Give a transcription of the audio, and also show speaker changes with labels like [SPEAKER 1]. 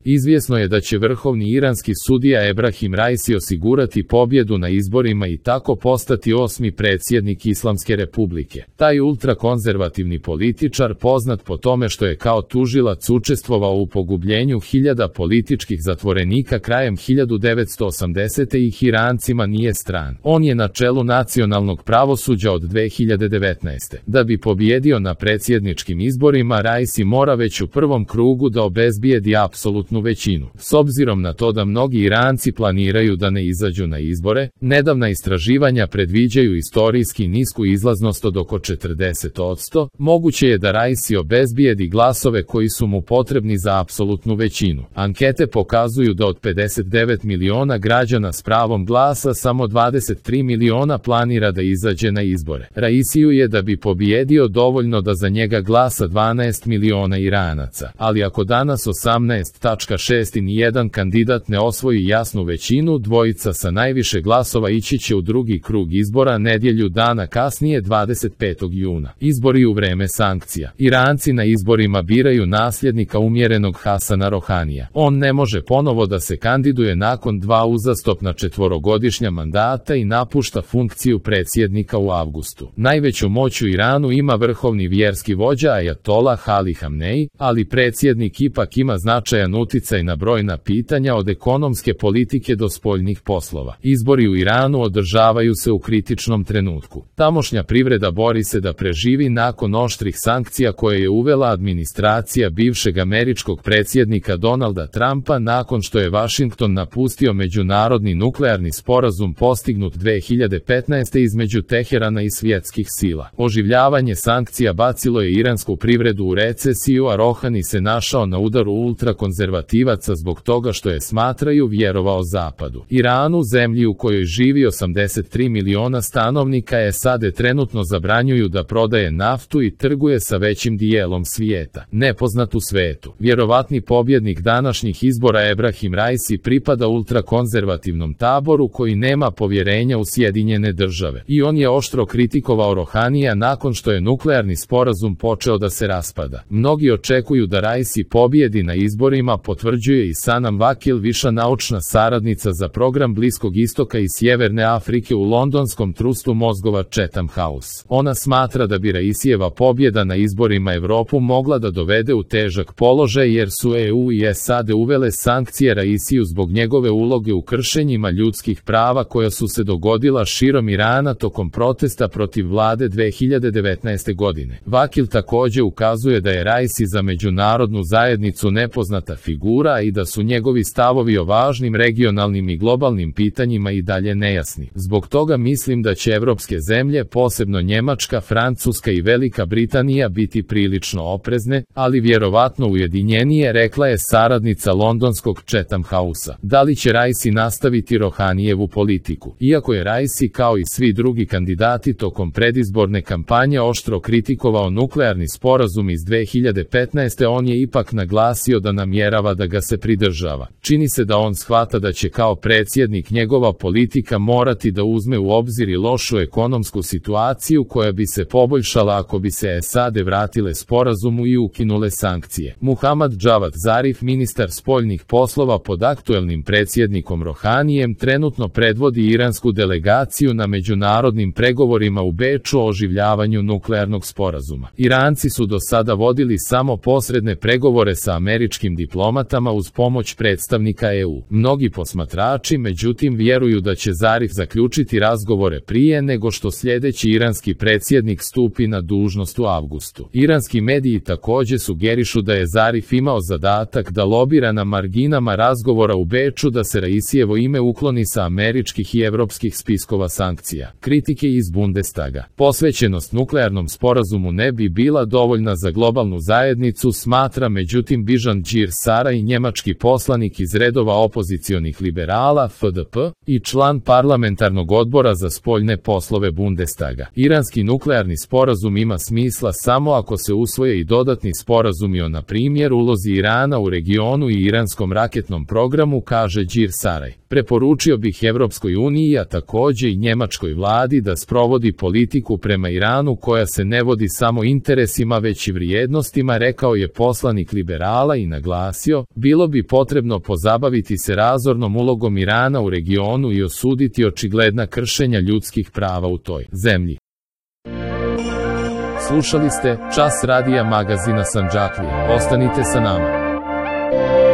[SPEAKER 1] Izvjesno je da će vrhovni iranski sudija Ebrahim Raisi osigurati pobjedu na izborima i tako postati 8. predsjednik Islamske republike. Taj ultrakonzervativni političar, poznat po tome što je kao tužilac učestvovao u pogubljenju hiljada političkih zatvorenika krajem 1980. ih Irancima nije stran. On je na čelu nacionalnog pravosuđa od 2019. Da bi pobjedio na predsjedničkim izborima, Raisi mora već u prvom krugu da obezbijedi apsolutnu većinu. S obzirom na to da mnogi Iranci planiraju da ne izađu na izbore, nedavna istraživanja predviđaju istorijski nisku izlaznost od oko 40%, moguće je da Raisi obezbijedi glasove koji su mu potrebni za apsolutnu većinu. Ankete pokazuju da od 59 miliona građana s pravom glasa samo 23 miliona planira da izađe na izbore. Raisiju je da bi pobjedio dovoljno da za njega glasa 12 miliona Iranaca, ali ako danas 18.6 i nijedan kandidat ne osvoji jasnu većinu, dvojica sa najviše glasova ići će u drugi krug izbora nedjelju dana kasnije 25. juna. Izbori u vreme sankcija. Iranci na izborima biraju nasljednika umjerenog Hasana Rohanija. On ne može ponovo da se kandiduje nakon 2 uzastopna 4-godišnja mandata i napušta funkciju predsjednika u avgustu. Najveću moć u Iranu ima vrhovni vjerski vođa Ajatolah Ali Hamnej, ali predsjednik ipak ima značajan uticaj na brojna pitanja od ekonomske politike do spoljnih poslova. Izbori u Iranu održavaju se u kritičnom trenutku. Tamošnja privreda bori se da preživi nakon oštrih sankcija koje je uvela administracija bivšeg američkog predsjednika Donalda Trumpa nakon što je Washington napustio međunarodni nuklearni sporazum postignut 2015. između Teherana i svjetskih sila. Oživljavanje sankcija bacilo je iransku privredu u recesiju, a Rohani se našao na udaru ultrakonzervativaca zbog toga što je, smatraju, vjerovao Zapadu. Iranu, zemlji u kojoj živi 83 miliona stanovnika, SAD trenutno zabranjuju da prodaje naftu i trguje sa većim dijelom svijeta. Nepoznat u svetu. Vjerovatni pobjednik današnjih izbora Ebrahim Raisi pripada ultrakonzervativnom taboru koji nema povjerenja u Sjedinjene države. I on je oštro kritikovao Rohanija nakon što je nuklearni sporazum počeo da se raspada. Mnogi očekuju da Raisi pobjedi na izborima, potvrđuje i Sanam Vakil, viša naučna saradnica za program Bliskog istoka i Sjeverne Afrike u londonskom trustu mozgova Chatham House. Ona smatra da bi Raisijeva pobjeda na izborima Europu mogla da dovede u težak položaj jer su EU i SAD uvele sankcije Raisiju zbog njegove uloge u kršenjima ljudskih prava koja su se dogodila širom Irana tokom protesta protiv vlade 2019. godine. Vakil također ukazuje da je Raisi za međunarodnu zajednicu nepoznata figura i da su njegovi stavovi o važnim regionalnim i globalnim pitanjima i dalje nejasni. Zbog toga mislim da će evropske zemlje, posebno Njemačka, Francuska i Velika Britanija, biti prilično oprezne, ali vjerovatno ujedinjenije, rekla je saradnica londonskog Chatham House-a. Da li će Raisi nastaviti Rohanijevu politiku? Iako je Raisi kao i svi drugi kandidati tokom predizborne kampanje oštro kritikovao nuklearni sporazum iz 2015. on je ipak naglasio da namjerava da ga se pridržava. Čini se da on shvata da će kao predsjednik njegova politika morati da uzme u obzir i lošu ekonomsku situaciju koja bi se poboljšala ako bi se SAD vratile sporazumu i ukinule sankcije. Muhammad Javad Zarif, ministar spoljnih poslova pod aktuelnim predsjednikom Rohanijem, trenutno predvodi iransku delegaciju na međunarodnim pregovorima u Beču o oživljavanju nuklearnog sporazuma. Iranci su do sada vodili samo posredne pregovore sa američkim diplomatama uz pomoć predstavnika EU. Mnogi posmatrači, međutim, vjeruju da će Zarif zaključiti razgovore prije nego što sljedeći iranski predsjednik stupi na dužnost u avgustu. Iranski mediji također sugerišu da je Zarif imao zadatak da lobira na marginama razgovora u Beču da se Raisijevo ime ukloni sa američkih i evropskih spiskova sankcija. Kritike iz Bundestaga. Posvećenost nuklearnom sporazumu ne bi bila dovoljna za globalnu zajednicu, smatra međutim Bijan Džir Saraj, njemački poslanik iz redova opozicionih liberala FDP i član parlamentarnog odbora za spoljne poslove Bundestaga. Iranski nuklearni sporazum ima smisla samo ako se usvoje i dodatni sporazumi o, na primjer, ulozi Irana u regionu i iranskom raketnom programu, kaže Džir Saraj. Preporučio bih Evropskoj uniji, a također i njemačkoj vladi, da sprovodi politiku prema Iranu koja se ne vodi samo interesima već i vrijednostima, rekao je poslanik liberala i naglasio zaključio, bilo bi potrebno pozabaviti se razornom ulogom Irana u regionu i osuditi očigledna kršenja ljudskih prava u toj zemlji. Slušali ste Čas radija magazina Sandžaklije. Ostanite sa nama.